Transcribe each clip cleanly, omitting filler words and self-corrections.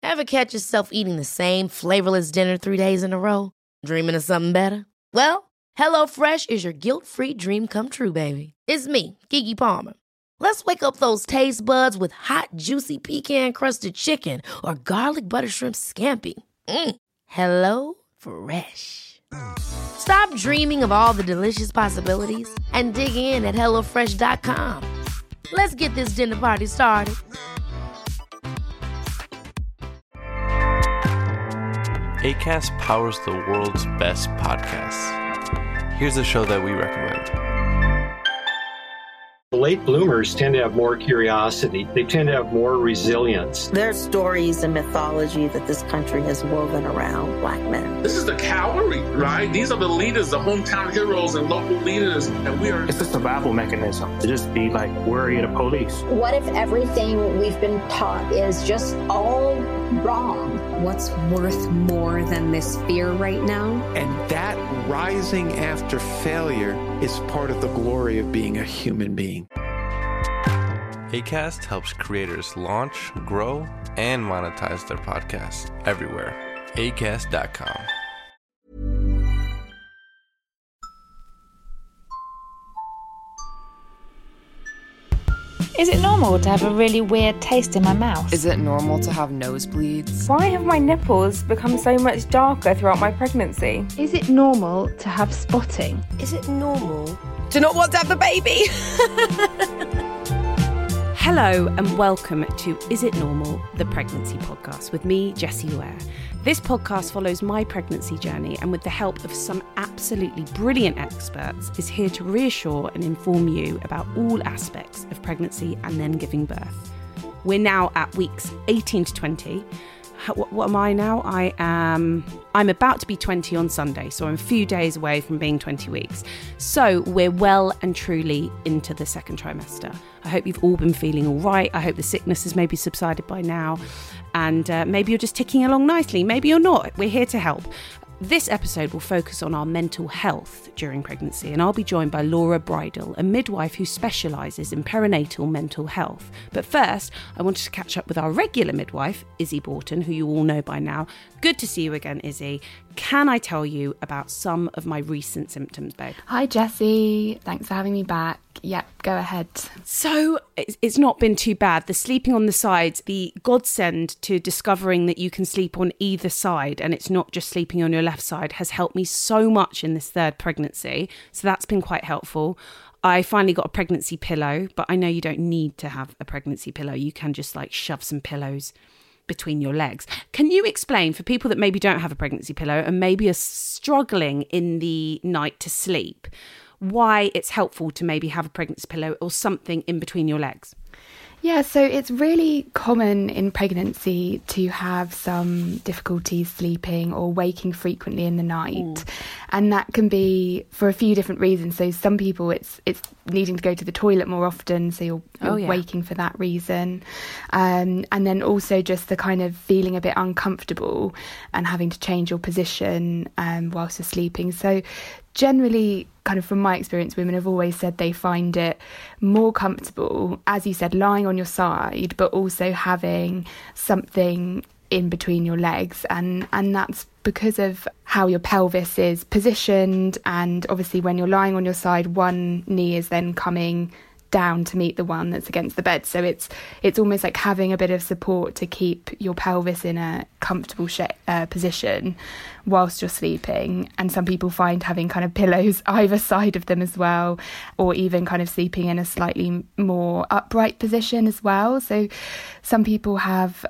Ever catch yourself eating the same flavorless dinner 3 days in a row? Dreaming of something better? Well, HelloFresh is your guilt-free dream come true, baby. It's me, Keke Palmer. Let's wake up those taste buds with hot, juicy pecan-crusted chicken or garlic butter shrimp scampi. Hello Fresh. Stop dreaming of all the delicious possibilities and dig in at HelloFresh.com. Let's get this dinner party started. Acast powers the world's best podcasts. Here's a show that we recommend. Late bloomers tend to have more curiosity. They tend to have more resilience. There's stories and mythology that this country has woven around Black men. This is the cavalry, right? These are the leaders, the hometown heroes and local leaders. And we are... It's a survival mechanism to just be like worry of the police. What if everything we've been taught is just all wrong? What's worth more than this fear right now? And that rising after failure is part of the glory of being a human being. Acast helps creators launch, grow, and monetize their podcasts everywhere. Acast.com. Is it normal to have a really weird taste in my mouth? Is it normal to have nosebleeds? Why have my nipples become so much darker throughout my pregnancy? Is it normal to have spotting? Is it normal to not want to have the baby? Hello and welcome to Is It Normal? The Pregnancy Podcast with me, Jessie Ware. This podcast follows my pregnancy journey and with the help of some absolutely brilliant experts is here to reassure and inform you about all aspects of pregnancy and then giving birth. We're now at weeks 18 to 20. What am I now? I'm about to be 20 on Sunday, so I'm a few days away from being 20 weeks. So we're well and truly into the second trimester. I hope you've all been feeling all right. I hope the sickness has maybe subsided by now. And maybe you're just ticking along nicely. Maybe you're not. We're here to help. This episode will focus on our mental health during pregnancy, and I'll be joined by Laura Bridle, a midwife who specialises in perinatal mental health. But first, I wanted to catch up with our regular midwife, Izzy Borton, who you all know by now. Good to see you again, Izzy. Can I tell you about some of my recent symptoms, babe? Hi, Jessie. Thanks for having me back. Yep, go ahead. So it's not been too bad. The sleeping on the sides, the godsend to discovering that you can sleep on either side and it's not just sleeping on your left side has helped me so much in this third pregnancy. So that's been quite helpful. I finally got a pregnancy pillow, but I know you don't need to have a pregnancy pillow. You can just like shove some pillows between your legs. Can you explain for people that maybe don't have a pregnancy pillow and maybe are struggling in the night to sleep, why it's helpful to maybe have a pregnancy pillow or something in between your legs? Yeah, so it's really common in pregnancy to have some difficulties sleeping or waking frequently in the night. And that can be for a few different reasons. So some people it's needing to go to the toilet more often, so you're waking for that reason. And then also just the kind of feeling a bit uncomfortable and having to change your position whilst you're sleeping. So generally, kind of from my experience, women have always said they find it more comfortable, as you said, lying on your side, but also having something in between your legs. And that's because of how your pelvis is positioned. And obviously when you're lying on your side, one knee is then coming down to meet the one that's against the bed. So it's almost like having a bit of support to keep your pelvis in a comfortable position whilst you're sleeping. And some people find having kind of pillows either side of them as well, or even kind of sleeping in a slightly more upright position as well. So some people have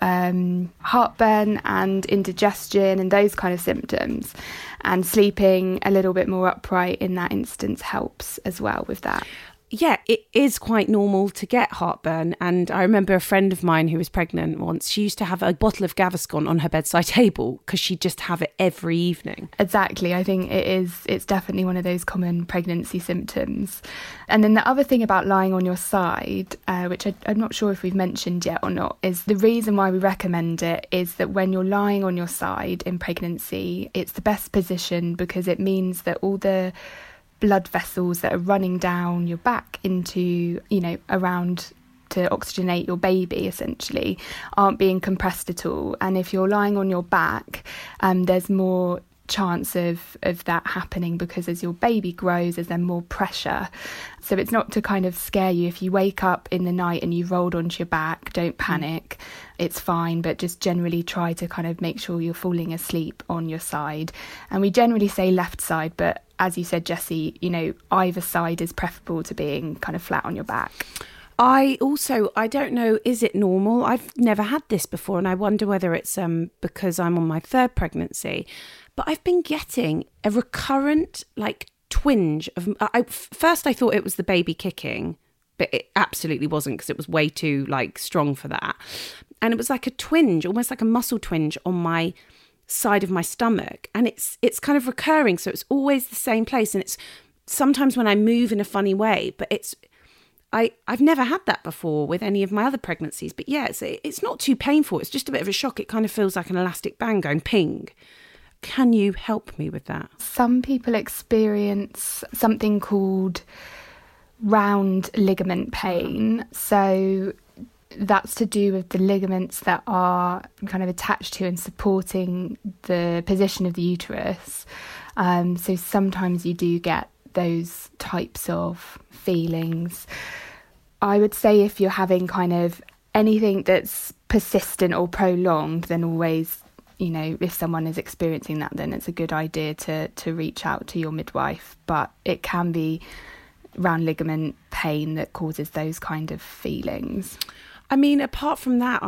heartburn and indigestion and those kind of symptoms, and sleeping a little bit more upright in that instance helps as well with that. Yeah, it is quite normal to get heartburn. And I remember a friend of mine who was pregnant once, she used to have a bottle of Gaviscon on her bedside table because she'd just have it every evening. Exactly. I think it's definitely one of those common pregnancy symptoms. And then the other thing about lying on your side, which I'm not sure if we've mentioned yet or not, is the reason why we recommend it is that when you're lying on your side in pregnancy, it's the best position because it means that all the blood vessels that are running down your back into, around to oxygenate your baby, essentially, aren't being compressed at all. And if you're lying on your back, there's more chance of that happening, because as your baby grows, there's then more pressure. So it's not to kind of scare you. If you wake up in the night and you've rolled onto your back, don't panic. It's fine, but just generally try to kind of make sure you're falling asleep on your side. And we generally say left side, but as you said, Jessie, you know, either side is preferable to being kind of flat on your back. I don't know, is it normal? I've never had this before, and I wonder whether it's because I'm on my third pregnancy, but I've been getting a recurrent like twinge of, first I thought it was the baby kicking, but it absolutely wasn't, because it was way too like strong for that. And it was like a twinge, almost like a muscle twinge on my side of my stomach, and it's kind of recurring, so it's always the same place, and it's sometimes when I move in a funny way, but I've never had that before with any of my other pregnancies. But yeah, it's not too painful. It's just a bit of a shock. It kind of feels like an elastic band going ping. Can you help me with that? Some people experience something called round ligament pain. So that's to do with the ligaments that are kind of attached to and supporting the position of the uterus. So sometimes you do get those types of feelings. I would say if you're having kind of anything that's persistent or prolonged, then always, you know, if someone is experiencing that, then it's a good idea to reach out to your midwife. But it can be round ligament pain that causes those kind of feelings. I mean, apart from that,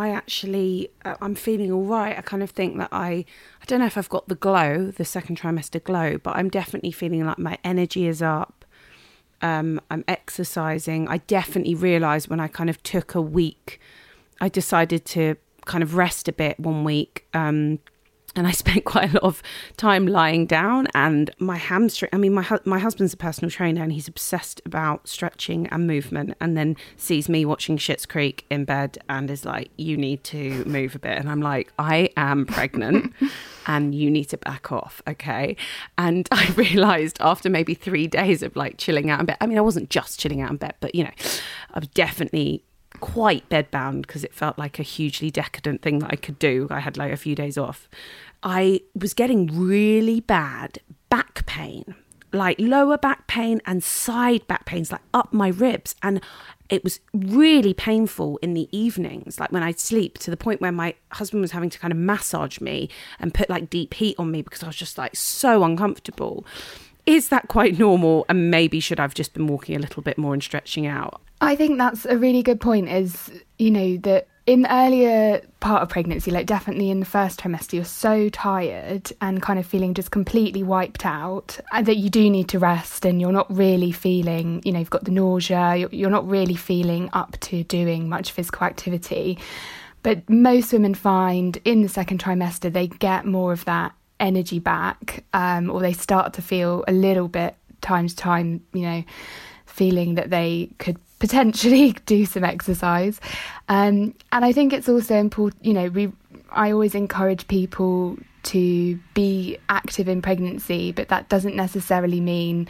I'm feeling all right. I kind of think that I don't know if I've got the glow, the second trimester glow, but I'm definitely feeling like my energy is up. I'm exercising. I definitely realised when I kind of took a week, I decided to kind of rest a bit 1 week. And I spent quite a lot of time lying down, and my hamstring, I mean, my husband's a personal trainer, and he's obsessed about stretching and movement, and then sees me watching Schitt's Creek in bed and is like, you need to move a bit. And I'm like, I am pregnant and you need to back off, okay? And I realised after maybe 3 days of like chilling out in bed, I mean, I wasn't just chilling out in bed, but you know, I was definitely quite bedbound because it felt like a hugely decadent thing that I could do. I had like a few days off. I was getting really bad back pain, like lower back pain and side back pains, like up my ribs. And it was really painful in the evenings, like when I'd sleep, to the point where my husband was having to kind of massage me and put like deep heat on me because I was just like so uncomfortable. Is that quite normal? And maybe should I've just been walking a little bit more and stretching out? I think that's a really good point, is, you know, that in the earlier part of pregnancy, like definitely in the first trimester, you're so tired and kind of feeling just completely wiped out, and that you do need to rest, and you're not really feeling, you know, you've got the nausea, you're not really feeling up to doing much physical activity. But most women find in the second trimester, they get more of that energy back, or they start to feel a little bit time to time, you know, feeling that they could potentially do some exercise. And I think it's also important, you know, I always encourage people to be active in pregnancy, but that doesn't necessarily mean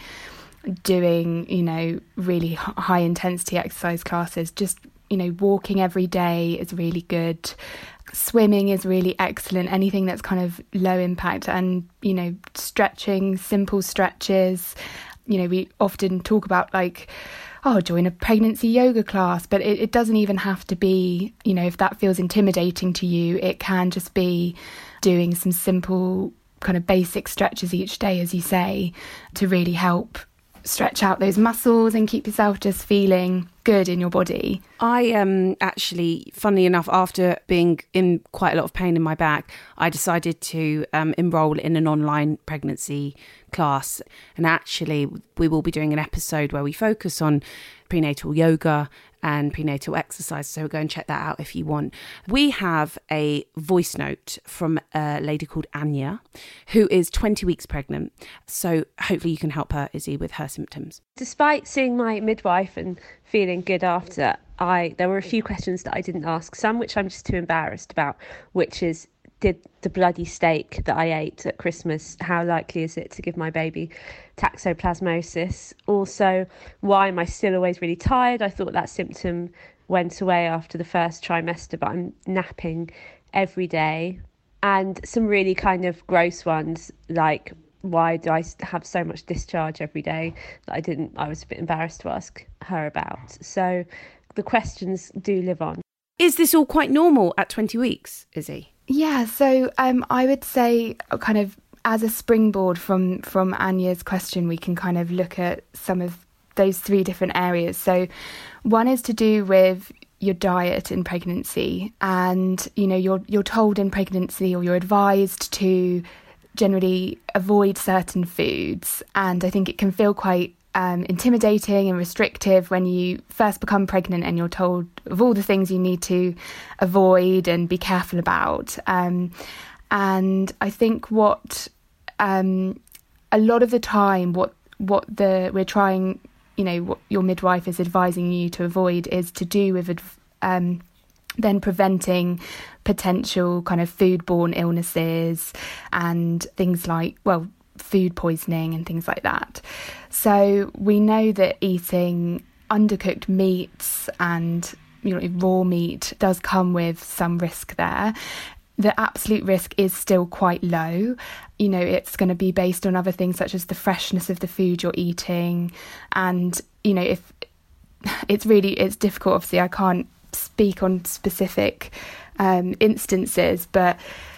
doing, you know, really high intensity exercise classes. Just, you know, walking every day is really good. Swimming is really excellent. Anything that's kind of low impact, and, you know, stretching, simple stretches. You know, we often talk about like, oh, join a pregnancy yoga class, but it doesn't even have to be, you know, if that feels intimidating to you, it can just be doing some simple kind of basic stretches each day, as you say, to really help stretch out those muscles and keep yourself just feeling good in your body. I actually, funnily enough, after being in quite a lot of pain in my back, I decided to enroll in an online pregnancy class. And actually, we will be doing an episode where we focus on prenatal yoga and prenatal exercise. So go and check that out if you want. We have a voice note from a lady called Anya, who is 20 weeks pregnant. So hopefully you can help her, Izzy, with her symptoms. Despite seeing my midwife and feeling good after, there were a few questions that I didn't ask, some which I'm just too embarrassed about, which is, did the bloody steak that I ate at Christmas, how likely is it to give my baby toxoplasmosis? Also, why am I still always really tired? I thought that symptom went away after the first trimester, but I'm napping every day. And some really kind of gross ones, like, why do I have so much discharge every day that I was a bit embarrassed to ask her about. So the questions do live on. Is this all quite normal at 20 weeks, Izzy? Yeah, so I would say kind of as a springboard from Anya's question, we can kind of look at some of those 3 different areas. So one is to do with your diet in pregnancy, and you're told in pregnancy, or you're advised to generally avoid certain foods, and I think it can feel quite intimidating and restrictive when you first become pregnant and you're told of all the things you need to avoid and be careful about. And I think what a lot of the time what we're trying, what your midwife is advising you to avoid is to do with then preventing potential kind of foodborne illnesses and things like, food poisoning and things like that. So we know that eating undercooked meats and raw meat does come with some risk there. The absolute risk is still quite low. It's going to be based on other things such as the freshness of the food you're eating. And, if it's difficult, obviously I can't speak on specific instances, but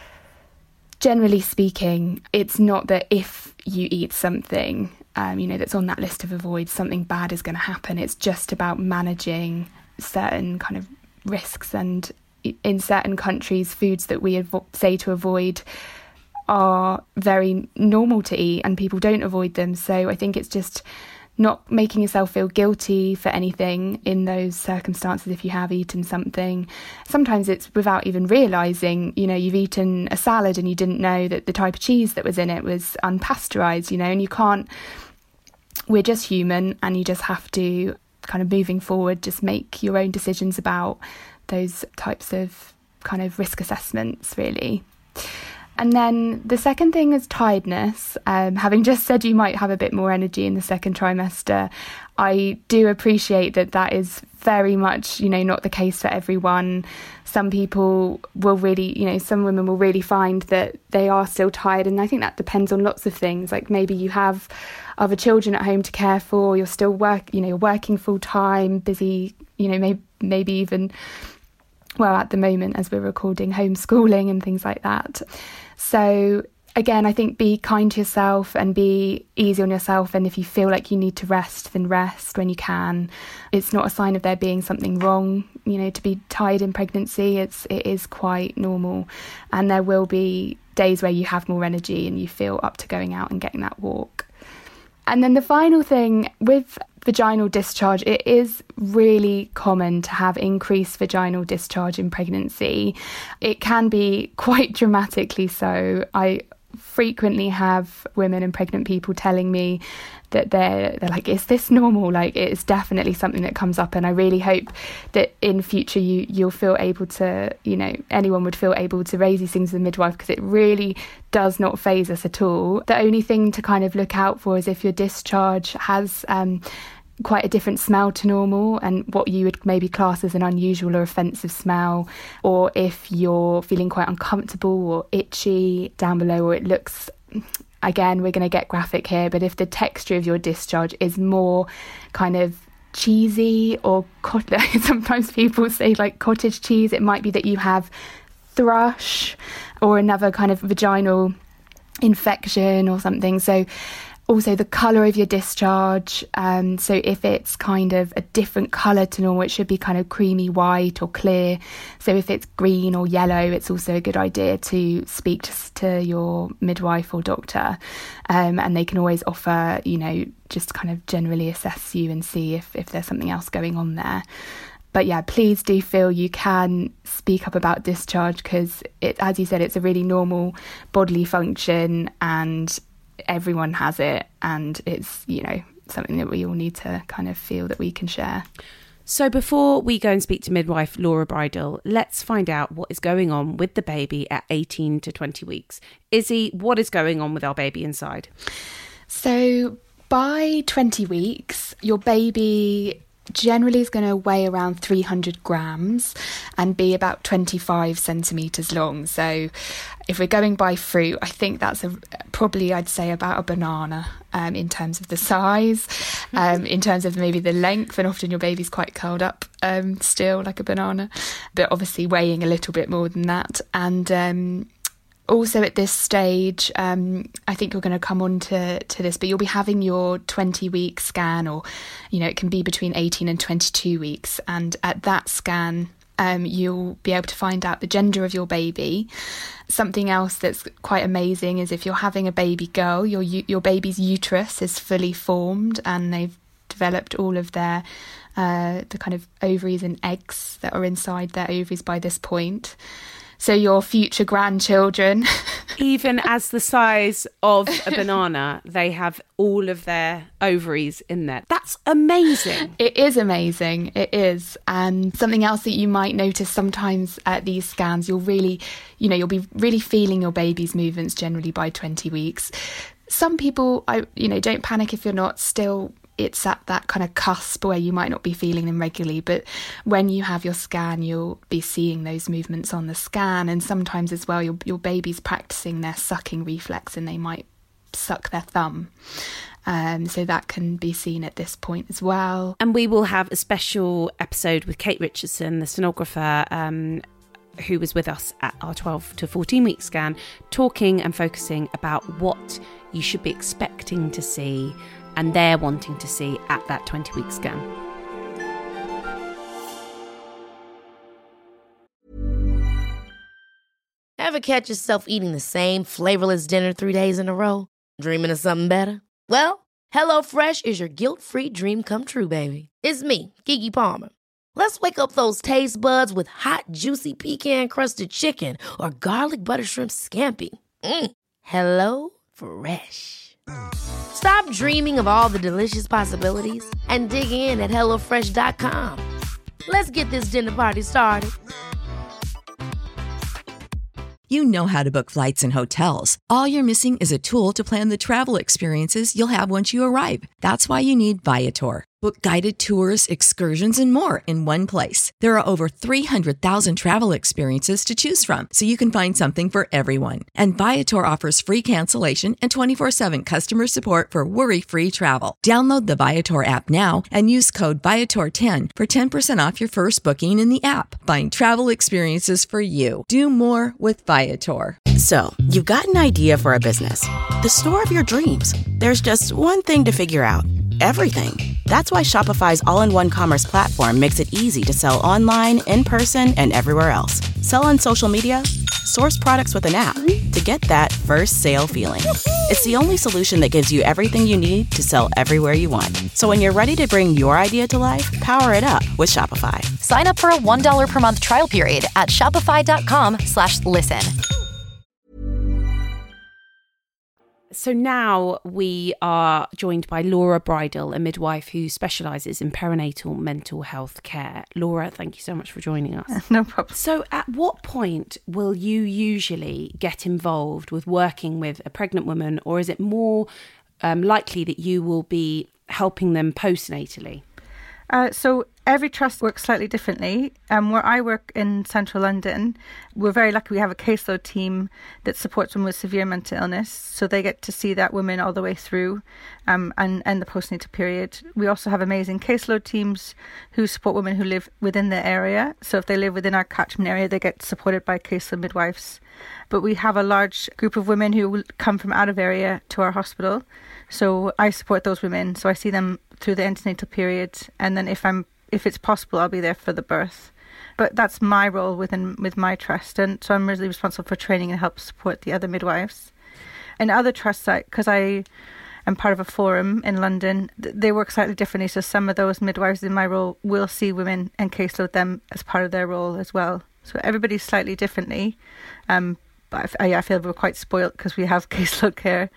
generally speaking, it's not that if you eat something, that's on that list of avoid, something bad is going to happen. It's just about managing certain kind of risks. And in certain countries, foods that we say to avoid are very normal to eat and people don't avoid them. So I think it's just not making yourself feel guilty for anything in those circumstances if you have eaten something. Sometimes it's without even realising, you've eaten a salad and you didn't know that the type of cheese that was in it was unpasteurised, and you can't, we're just human, and you just have to kind of moving forward, just make your own decisions about those types of kind of risk assessments, really. And then the second thing is tiredness. Having just said you might have a bit more energy in the second trimester, I do appreciate that is very much, not the case for everyone. Some people will really, some women will really find that they are still tired. And I think that depends on lots of things. Like maybe you have other children at home to care for, you're still you're working full time, busy, maybe even, at the moment as we're recording, homeschooling and things like that. So again, I think be kind to yourself and be easy on yourself. And if you feel like you need to rest, then rest when you can. It's not a sign of there being something wrong, to be tired in pregnancy. It is quite normal. And there will be days where you have more energy and you feel up to going out and getting that walk. And then the final thing with vaginal discharge, it is really common to have increased vaginal discharge in pregnancy. It can be quite dramatically so. I frequently have women and pregnant people telling me that they're like, is this normal? Like, it's definitely something that comes up, and I really hope that in future you'll feel able to, anyone would feel able to raise these things with the midwife, because it really does not faze us at all. The only thing to kind of look out for is if your discharge has quite a different smell to normal, and what you would maybe class as an unusual or offensive smell, or if you're feeling quite uncomfortable or itchy down below, or it looks, again, we're going to get graphic here, but if the texture of your discharge is more kind of cheesy or sometimes people say like cottage cheese, it might be that you have thrush or another kind of vaginal infection or something. So also the colour of your discharge, so if it's kind of a different colour to normal, it should be kind of creamy white or clear. So if it's green or yellow, it's also a good idea to speak to your midwife or doctor, and they can always offer, just kind of generally assess you and see if there's something else going on there. But yeah, please do feel you can speak up about discharge, because as you said, it's a really normal bodily function and everyone has it, and it's something that we all need to kind of feel that we can share. So before we go and speak to midwife Laura Bridle, let's find out what is going on with the baby at 18 to 20 weeks. Izzy, what is going on with our baby inside? So by 20 weeks, your baby generally is going to weigh around 300 grams and be about 25 centimetres long. So if we're going by fruit, I think that's probably, I'd say, about a banana in terms of the size, in terms of maybe the length, and often your baby's quite curled up still like a banana, but obviously weighing a little bit more than that. And also at this stage, I think you're going to come on to this, but you'll be having your 20-week scan, or, it can be between 18 and 22 weeks. And at that scan, you'll be able to find out the gender of your baby. Something else that's quite amazing is if you're having a baby girl, your baby's uterus is fully formed and they've developed all of their the kind of ovaries and eggs that are inside their ovaries by this point. So your future grandchildren, even as the size of a banana, they have all of their ovaries in there. That's amazing. It is amazing. It is. And something else that you might notice sometimes at these scans, you'll be really feeling your baby's movements generally by 20 weeks. Some people, don't panic if you're not still. It's at that kind of cusp where you might not be feeling them regularly, but when you have your scan, you'll be seeing those movements on the scan. And sometimes as well, your baby's practicing their sucking reflex and they might suck their thumb. So that can be seen at this point as well. And we will have a special episode with Kate Richardson, the sonographer, who was with us at our 12 to 14 week scan, talking and focusing about what you should be expecting to see and they're wanting to see at that 20-week scan. Ever catch yourself eating the same flavorless dinner 3 days in a row? Dreaming of something better? Well, HelloFresh is your guilt-free dream come true, baby. It's me, Keke Palmer. Let's wake up those taste buds with hot, juicy pecan-crusted chicken or garlic butter shrimp scampi. Hello Fresh. Stop dreaming of all the delicious possibilities and dig in at HelloFresh.com. Let's get this dinner party started. You know how to book flights and hotels. All you're missing is a tool to plan the travel experiences you'll have once you arrive. That's why you need Viator. Book guided tours, excursions, and more in one place. There are over 300,000 travel experiences to choose from, so you can find something for everyone. And Viator offers free cancellation and 24/7 customer support for worry-free travel. Download the Viator app now and use code Viator10 for 10% off your first booking in the app. Find travel experiences for you. Do more with Viator. So, you've got an idea for a business. The store of your dreams. There's just one thing to figure out. Everything. That's why Shopify's all-in-one commerce platform makes it easy to sell online, in person, and everywhere else. Sell on social media, source products with an app to get that first sale feeling. It's the only solution that gives you everything you need to sell everywhere you want. So when you're ready to bring your idea to life, power it up with Shopify. Sign up for a $1 per month trial period at shopify.com/listen. So now we are joined by Laura Bridle, a midwife who specialises in perinatal mental health care. Laura, thank you so much for joining us. No problem. So at what point will you usually get involved with working with a pregnant woman, or is it more likely that you will be helping them postnatally? So every trust works slightly differently. Where I work in central London, we're very lucky we have a caseload team that supports women with severe mental illness. So they get to see that woman all the way through and the postnatal period. We also have amazing caseload teams who support women who live within the area. So if they live within our catchment area, they get supported by caseload midwives. But we have a large group of women who will come from out of area to our hospital. So I support those women. So I see them through the antenatal period, and then if it's possible, I'll be there for the birth. But that's my role with my trust, and so I'm really responsible for training and help support the other midwives. And other trusts, because I am part of a forum in London, they work slightly differently. So some of those midwives in my role will see women and caseload them as part of their role as well. So everybody's slightly differently. But I feel we're quite spoilt because we have caseload care.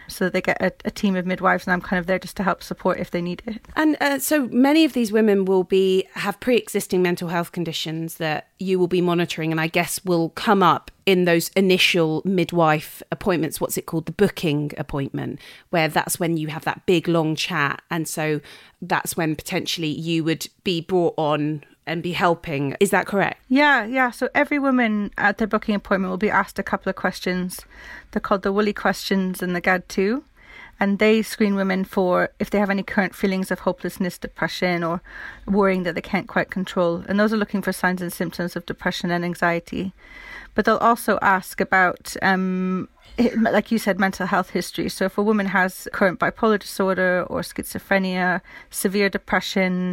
so that they get a team of midwives, and I'm kind of there just to help support if they need it. And so many of these women will have pre-existing mental health conditions that you will be monitoring, and I guess will come up in those initial midwife appointments. What's it called? The booking appointment, where that's when you have that big long chat. And so that's when potentially you would be brought on and be helping. Is that correct? Yeah. So every woman at their booking appointment will be asked a couple of questions. They're called the Woolly questions and the GAD2. And they screen women for if they have any current feelings of hopelessness, depression, or worrying that they can't quite control. And those are looking for signs and symptoms of depression and anxiety. But they'll also ask about, like you said, mental health history. So if a woman has current bipolar disorder or schizophrenia, severe depression,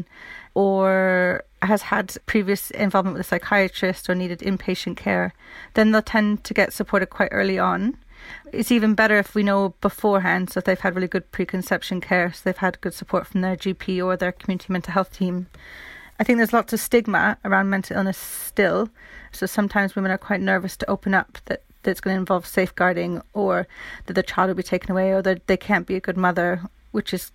or has had previous involvement with a psychiatrist or needed inpatient care, then they'll tend to get supported quite early on. It's even better if we know beforehand, so if they've had really good preconception care, so they've had good support from their GP or their community mental health team. I think there's lots of stigma around mental illness still, so sometimes women are quite nervous to open up that it's going to involve safeguarding, or that the child will be taken away, or that they can't be a good mother, which is,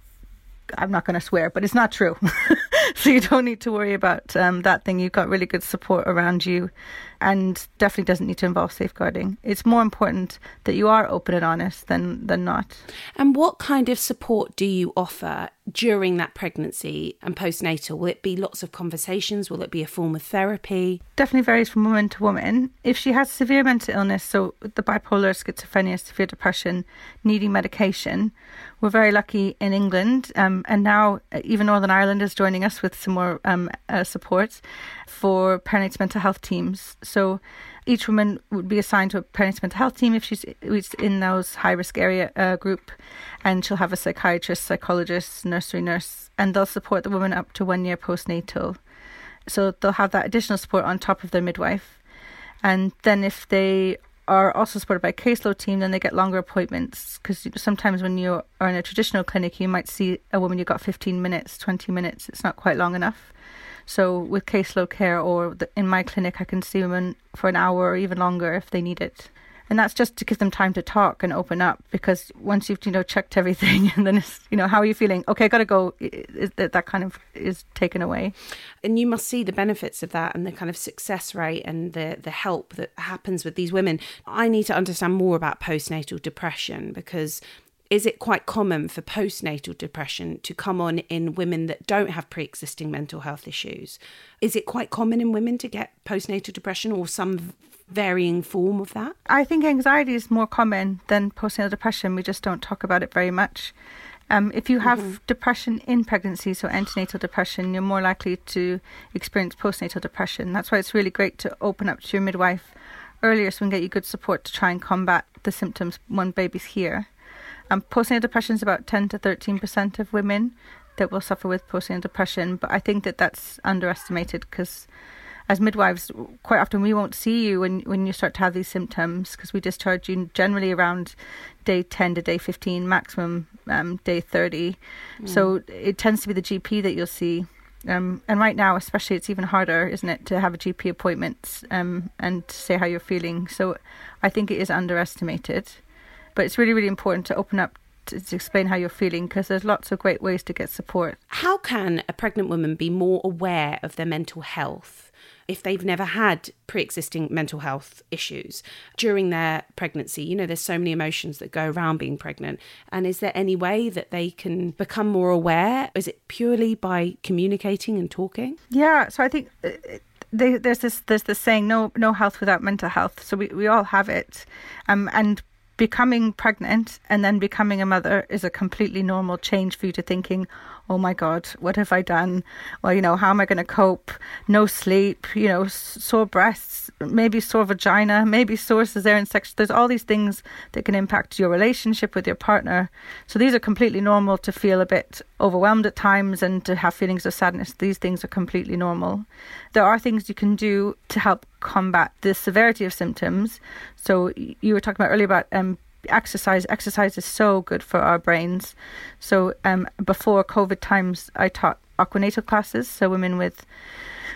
I'm not going to swear, but it's not true. So you don't need to worry about that thing. You've got really good support around you, and definitely doesn't need to involve safeguarding. It's more important that you are open and honest than not. And what kind of support do you offer during that pregnancy and postnatal? Will it be lots of conversations? Will it be a form of therapy? Definitely varies from woman to woman. If she has severe mental illness, so the bipolar, schizophrenia, severe depression, needing medication, we're very lucky in England, and now even Northern Ireland is joining us with some more support for perinatal mental health teams. So each woman would be assigned to a perinatal mental health team if she's in those high-risk area group, and she'll have a psychiatrist, psychologist, nursery nurse, and they'll support the woman up to 1 year postnatal. So they'll have that additional support on top of their midwife. And then if they are also supported by a caseload team, then they get longer appointments, because sometimes when you are in a traditional clinic, you might see a woman, you've got 15 minutes, 20 minutes. It's not quite long enough. So with caseload care, or in my clinic, I can see women for an hour or even longer if they need it. And that's just to give them time to talk and open up, because once you've, checked everything, and then it's, how are you feeling? Okay, I got to go. That kind of is taken away. And you must see the benefits of that and the kind of success rate and the help that happens with these women. I need to understand more about postnatal depression, because is it quite common for postnatal depression to come on in women that don't have pre-existing mental health issues? Is it quite common in women to get postnatal depression, or some varying form of that? I think anxiety is more common than postnatal depression. We just don't talk about it very much. If you have depression in pregnancy, so antenatal depression, you're more likely to experience postnatal depression. That's why it's really great to open up to your midwife earlier, so we can get you good support to try and combat the symptoms when baby's here. Postnatal depression is about 10 to 13% of women that will suffer with postnatal depression, but I think that's underestimated, because as midwives, quite often we won't see you when you start to have these symptoms, because we discharge you generally around day 10 to day 15, maximum day 30. So it tends to be the GP that you'll see. And right now, especially, it's even harder, isn't it, to have a GP appointment and to say how you're feeling. So I think it is underestimated. But it's really, really important to open up to explain how you're feeling, because there's lots of great ways to get support. How can a pregnant woman be more aware of their mental health if they've never had pre-existing mental health issues during their pregnancy? There's so many emotions that go around being pregnant. And is there any way that they can become more aware? Is it purely by communicating and talking? Yeah, so I think there's this saying, no health without mental health. So we all have it. And becoming pregnant and then becoming a mother is a completely normal change for you to thinking, oh my God, what have I done? Well, how am I going to cope? No sleep, sore breasts, maybe sore vagina, maybe sore cesarean section. There's all these things that can impact your relationship with your partner. So these are completely normal to feel a bit overwhelmed at times and to have feelings of sadness. These things are completely normal. There are things you can do to help combat the severity of symptoms. So you were talking about earlier about exercise. Exercise is so good for our brains. So before COVID times, I taught aquanatal classes, so women with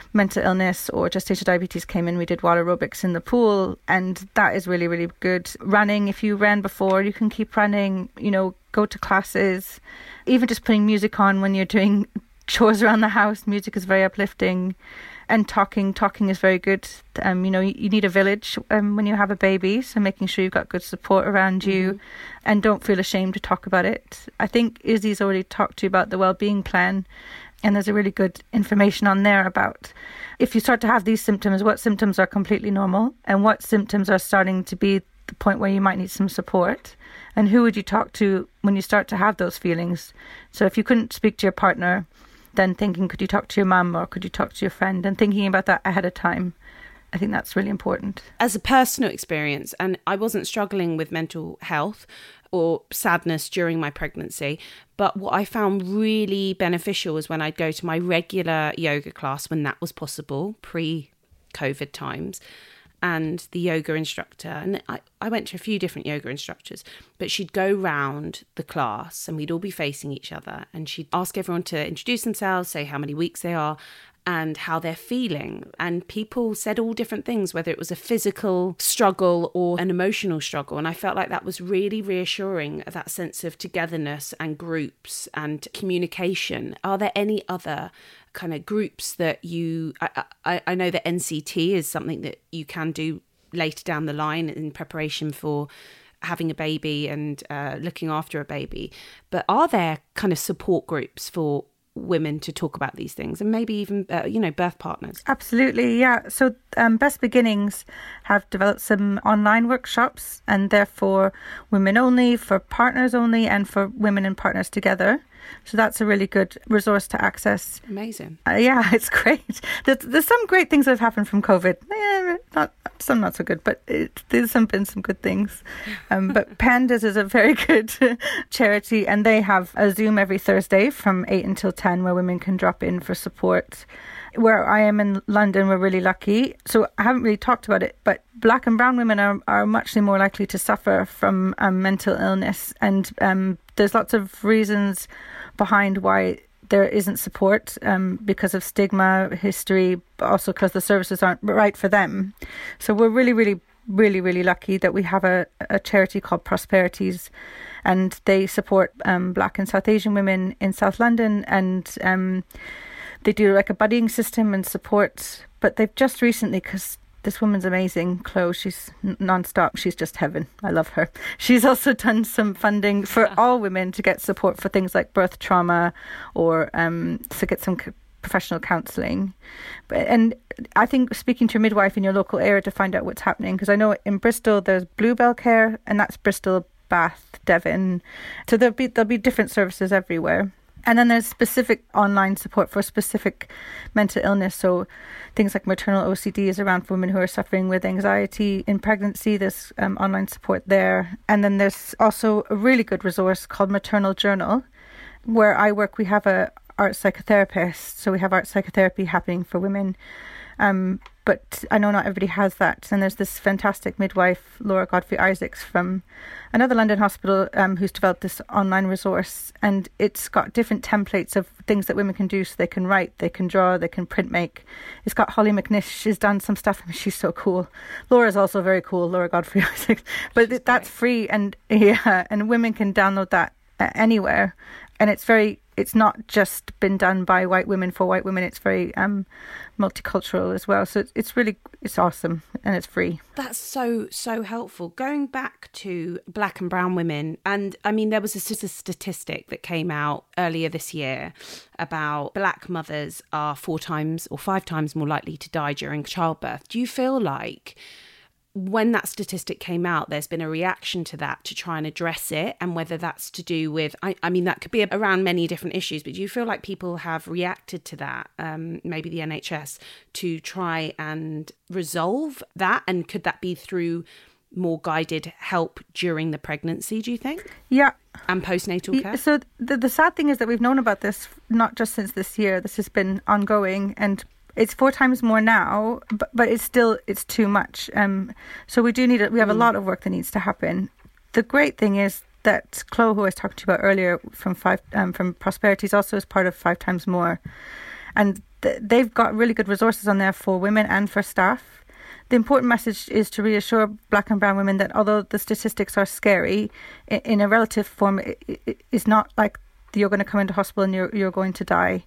mental illness or gestational diabetes came in, we did water aerobics in the pool, and that is really, really good. Running, if you ran before, you can keep running, go to classes. Even just putting music on when you're doing chores around the house, music is very uplifting. And talking is very good. You need a village when you have a baby, so making sure you've got good support around you, and don't feel ashamed to talk about it. I think Izzy's already talked to you about the wellbeing plan, and there's a really good information on there about if you start to have these symptoms, what symptoms are completely normal and what symptoms are starting to be the point where you might need some support, and who would you talk to when you start to have those feelings. So if you couldn't speak to your partner, then thinking, could you talk to your mum or could you talk to your friend, and thinking about that ahead of time. I think that's really important. As a personal experience, and I wasn't struggling with mental health or sadness during my pregnancy, but what I found really beneficial was when I'd go to my regular yoga class when that was possible, pre-COVID times. And the yoga instructor, and I went to a few different yoga instructors, but she'd go round the class and we'd all be facing each other, and she'd ask everyone to introduce themselves, say how many weeks they are and how they're feeling. And people said all different things, whether it was a physical struggle or an emotional struggle. And I felt like that was really reassuring, that sense of togetherness and groups and communication. Are there any other kind of groups that I know that NCT is something that you can do later down the line in preparation for having a baby and looking after a baby, but are there kind of support groups for women to talk about these things, and maybe even birth partners? Absolutely, yeah. So Best Beginnings have developed some online workshops, and they're for women only, for partners only, and for women and partners together. So that's a really good resource to access. Amazing. Yeah, it's great. There's some great things that have happened from COVID. Some not so good, but there's been some good things. But Pandas is a very good charity, and they have a Zoom every Thursday from 8 until 10 where women can drop in for support. Where I am in London, we're really lucky. So I haven't really talked about it, but Black and brown women are much more likely to suffer from mental illness. And there's lots of reasons behind why there isn't support, because of stigma, history, but also because the services aren't right for them. So we're really, really, really, really lucky that we have a charity called Prosperities, and they support Black and South Asian women in South London, and they do like a buddying system and support. But they've just recently, because this woman's amazing, Chloe, she's non-stop, she's just heaven, I love her. She's also done some funding for all women to get support for things like birth trauma, or to get some professional counselling. And I think speaking to your midwife in your local area to find out what's happening, because I know in Bristol there's Bluebell Care, and that's Bristol, Bath, Devon. So there'll be different services everywhere. And then there's specific online support for specific mental illness. So things like maternal OCD is around for women who are suffering with anxiety in pregnancy. There's online support there. And then there's also a really good resource called Maternal Journal. Where I work, we have a art psychotherapist. So we have art psychotherapy happening for women. But I know not everybody has that. And there's this fantastic midwife, Laura Godfrey-Isaacs, from another London hospital, who's developed this online resource. And it's got different templates of things that women can do. So they can write, they can draw, they can printmake. It's got Holly McNish. She's done some stuff. She's so cool. Laura's also very cool, Laura Godfrey-Isaacs. But that's free. And women can download that anywhere. And it's not just been done by white women for white women. It's very multicultural as well. So it's awesome, and it's free. That's so helpful. Going back to Black and brown women, and I mean, there was a statistic that came out earlier this year about Black mothers are 4 times or 5 times more likely to die during childbirth. Do you feel like when that statistic came out, there's been a reaction to that to try and address it, and whether that's to do with, I mean, that could be around many different issues, but do you feel like people have reacted to that, maybe the NHS, to try and resolve that? And could that be through more guided help during the pregnancy, do you think? Yeah. And postnatal care? So the sad thing is that we've known about this not just since this year. This has been ongoing, and it's 4 times more now, but it's too much. So we have a lot of work that needs to happen. The great thing is that Chloe, who I was talking to you about earlier from Prosperities, also is part of 5 times more. And they've got really good resources on there for women and for staff. The important message is to reassure Black and brown women that although the statistics are scary, in a relative form, it's not like you're going to come into hospital and you're going to die.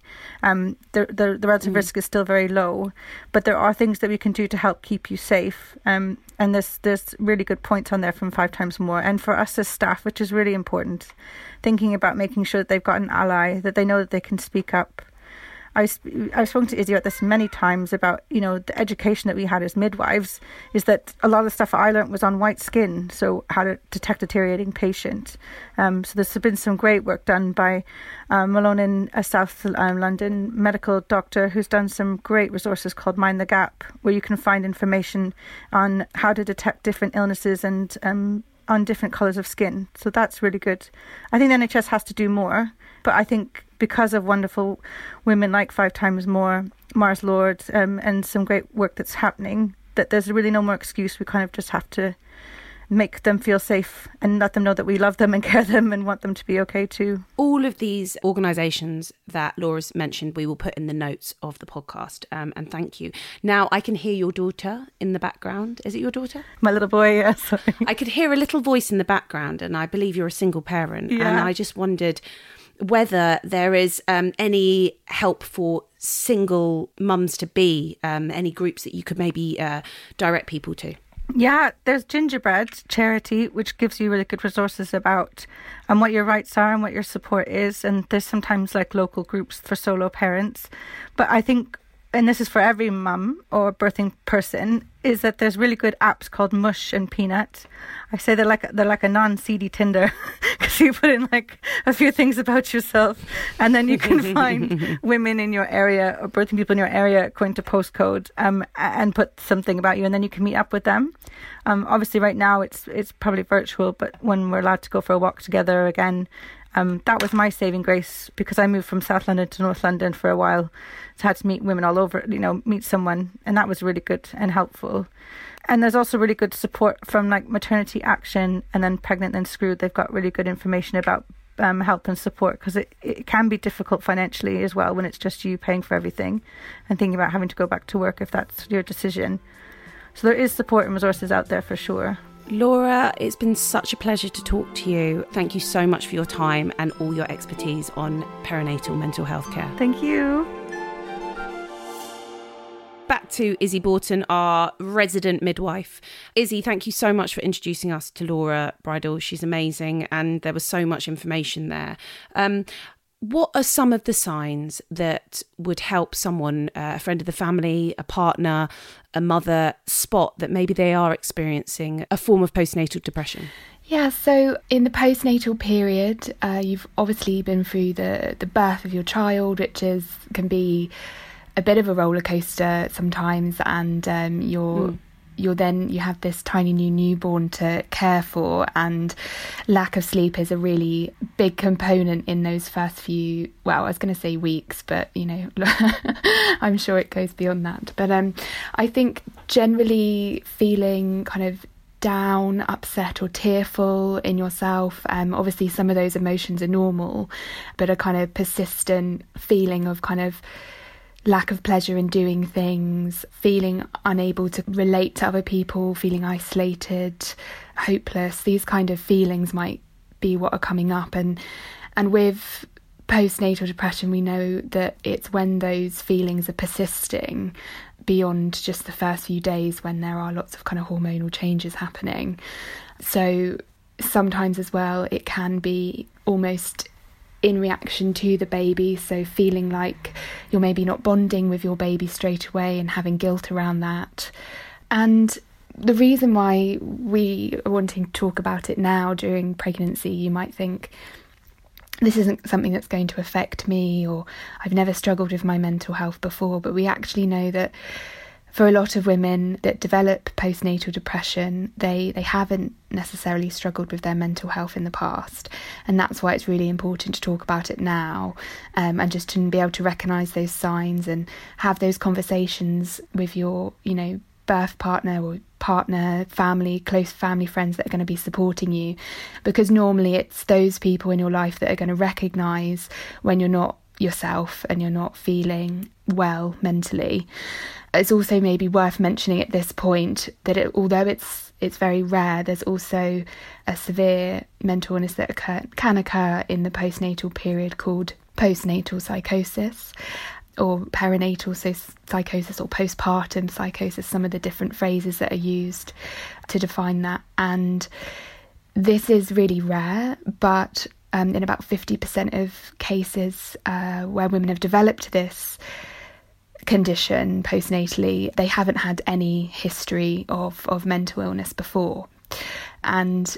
The relative risk is still very low, but there are things that we can do to help keep you safe. And there's really good points on there from 5 times more. And for us as staff, which is really important, thinking about making sure that they've got an ally, that they know that they can speak up. I've spoken to Izzy about this many times about, the education that we had as midwives is that a lot of the stuff I learned was on white skin, so how to detect a deteriorating patient. So there's been some great work done by Malone in South London medical doctor who's done some great resources called Mind the Gap, where you can find information on how to detect different illnesses and on different colours of skin. So that's really good. I think the NHS has to do more, but I think because of wonderful women like 5 times more, Mars Lord, and some great work that's happening, that there's really no more excuse. We kind of just have to make them feel safe and let them know that we love them and care them and want them to be okay too. All of these organisations that Laura's mentioned, we will put in the notes of the podcast. And thank you. Now, I can hear your daughter in the background. Is it your daughter? My little boy, yeah, sorry. I could hear a little voice in the background, and I believe you're a single parent. Yeah. And I just wondered whether there is any help for single mums-to-be, any groups that you could maybe direct people to. Yeah, there's Gingerbread Charity, which gives you really good resources about what your rights are and what your support is. And there's sometimes like local groups for solo parents. But I think, and this is for every mum or birthing person, is that there's really good apps called Mush and Peanut. I say they're like a non-seedy Tinder, because you put in like a few things about yourself, and then you can find women in your area or birthing people in your area according to postcode, and put something about you, and then you can meet up with them. Obviously, right now it's probably virtual, but when we're allowed to go for a walk together again. That was my saving grace, because I moved from South London to North London for a while. So I had to meet women all over, meet someone. And that was really good and helpful. And there's also really good support from like Maternity Action and then Pregnant and Screwed. They've got really good information about help and support, because it can be difficult financially as well when it's just you paying for everything and thinking about having to go back to work if that's your decision. So there is support and resources out there for sure. Laura, it's been such a pleasure to talk to you. Thank you so much for your time and all your expertise on perinatal mental health care. Thank you. Back to Izzy Borton, our resident midwife. Izzy, thank you so much for introducing us to Laura Bridle. She's amazing, and there was so much information there. What are some of the signs that would help someone, a friend of the family, a partner, a mother, spot that maybe they are experiencing a form of postnatal depression? Yeah, so in the postnatal period, you've obviously been through the birth of your child, which can be a bit of a roller coaster sometimes, and you have this tiny new newborn to care for, and lack of sleep is a really big component in those first few, well, I was going to say weeks, but I'm sure it goes beyond that. But I think generally feeling kind of down, upset or tearful in yourself, obviously some of those emotions are normal, but a kind of persistent feeling of kind of lack of pleasure in doing things, feeling unable to relate to other people, feeling isolated, hopeless. These kind of feelings might be what are coming up. And with postnatal depression, we know that it's when those feelings are persisting beyond just the first few days, when there are lots of kind of hormonal changes happening. So sometimes as well, it can be almost in reaction to the baby, so feeling like you're maybe not bonding with your baby straight away and having guilt around that. And the reason why we are wanting to talk about it now during pregnancy, you might think this isn't something that's going to affect me, or I've never struggled with my mental health before, but we actually know that for a lot of women that develop postnatal depression, they haven't necessarily struggled with their mental health in the past. And that's why it's really important to talk about it now, and just to be able to recognise those signs and have those conversations with your, birth partner or partner, family, close family friends that are going to be supporting you. Because normally it's those people in your life that are going to recognise when you're not yourself and you're not feeling well mentally. It's also maybe worth mentioning at this point that although it's very rare, there's also a severe mental illness that can occur in the postnatal period called postnatal psychosis, or perinatal psychosis, or postpartum psychosis, some of the different phrases that are used to define that. And this is really rare, but in about 50% of cases where women have developed this condition postnatally, they haven't had any history of mental illness before. And,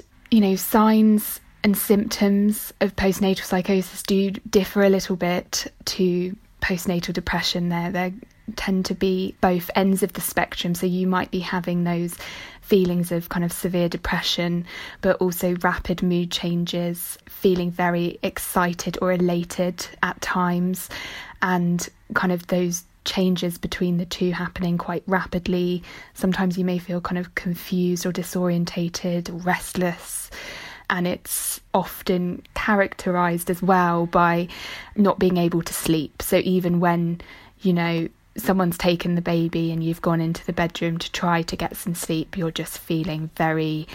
signs and symptoms of postnatal psychosis do differ a little bit to postnatal depression. There tend to be both ends of the spectrum. So you might be having those feelings of kind of severe depression, but also rapid mood changes, feeling very excited or elated at times, and kind of those changes between the two happening quite rapidly. Sometimes you may feel kind of confused or disorientated or restless. And it's often characterised as well by not being able to sleep. So even when, someone's taken the baby and you've gone into the bedroom to try to get some sleep, you're just feeling very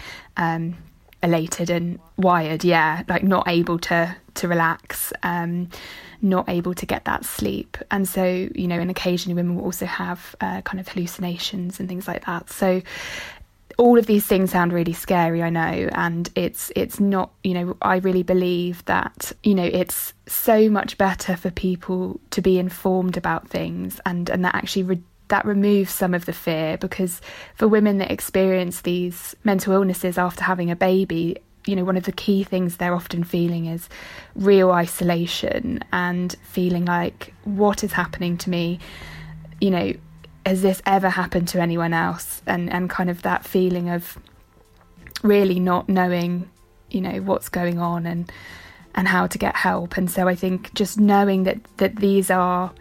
elated and wired, like not able to relax, not able to get that sleep. And so, and occasionally women will also have kind of hallucinations and things like that. So all of these things sound really scary, I know, and it's not, I really believe that, it's so much better for people to be informed about things, and that actually that removes some of the fear, because for women that experience these mental illnesses after having a baby, one of the key things they're often feeling is real isolation and feeling like, what is happening to me? Has this ever happened to anyone else? And kind of that feeling of really not knowing, what's going on and how to get help. And so I think just knowing that these are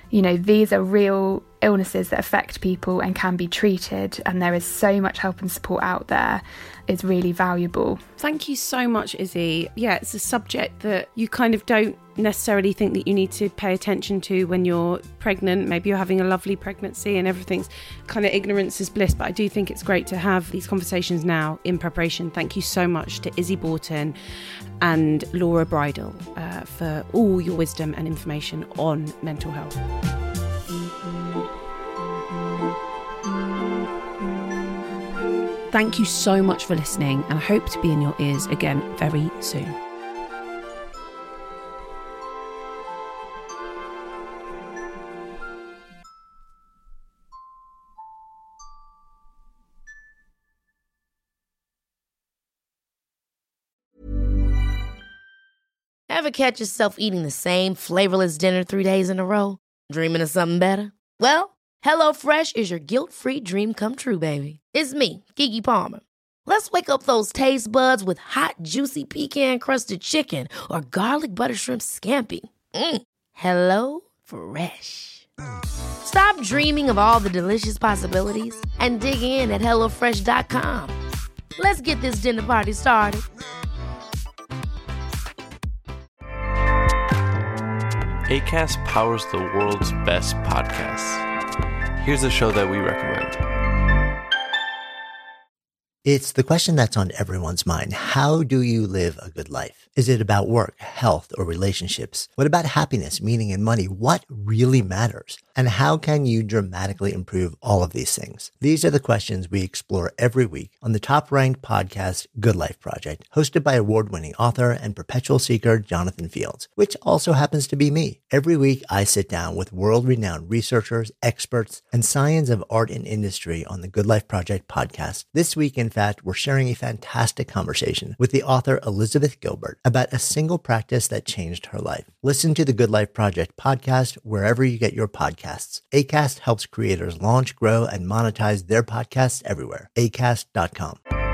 real illnesses that affect people and can be treated, and there is so much help and support out there, is really valuable. Thank you so much, Izzy. Yeah, it's a subject that you kind of don't necessarily think that you need to pay attention to when you're pregnant. Maybe you're having a lovely pregnancy and everything's kind of ignorance is bliss, but I do think it's great to have these conversations now in preparation. Thank you so much to Izzy Borton and Laura Bridle for all your wisdom and information on mental health. Thank you so much for listening, and I hope to be in your ears again very soon. Ever catch yourself eating the same flavorless dinner 3 days in a row? Dreaming of something better? Well, HelloFresh is your guilt-free dream come true, baby. It's me, Keke Palmer. Let's wake up those taste buds with hot, juicy pecan-crusted chicken or garlic butter shrimp scampi. Hello Fresh. Stop dreaming of all the delicious possibilities and dig in at HelloFresh.com. Let's get this dinner party started. Acast powers the world's best podcasts. Here's a show that we recommend. It's the question that's on everyone's mind. How do you live a good life? Is it about work, health, or relationships? What about happiness, meaning, and money? What really matters? And how can you dramatically improve all of these things? These are the questions we explore every week on the top-ranked podcast, Good Life Project, hosted by award-winning author and perpetual seeker Jonathan Fields, which also happens to be me. Every week, I sit down with world-renowned researchers, experts, and science of art and industry on the Good Life Project podcast. This week, in fact, we're sharing a fantastic conversation with the author Elizabeth Gilbert about a single practice that changed her life. Listen to the Good Life Project podcast wherever you get your podcasts. Acast helps creators launch, grow, and monetize their podcasts everywhere. Acast.com.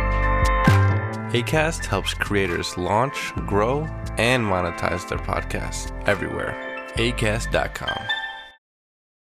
Acast helps creators launch, grow, and monetize their podcasts everywhere. Acast.com.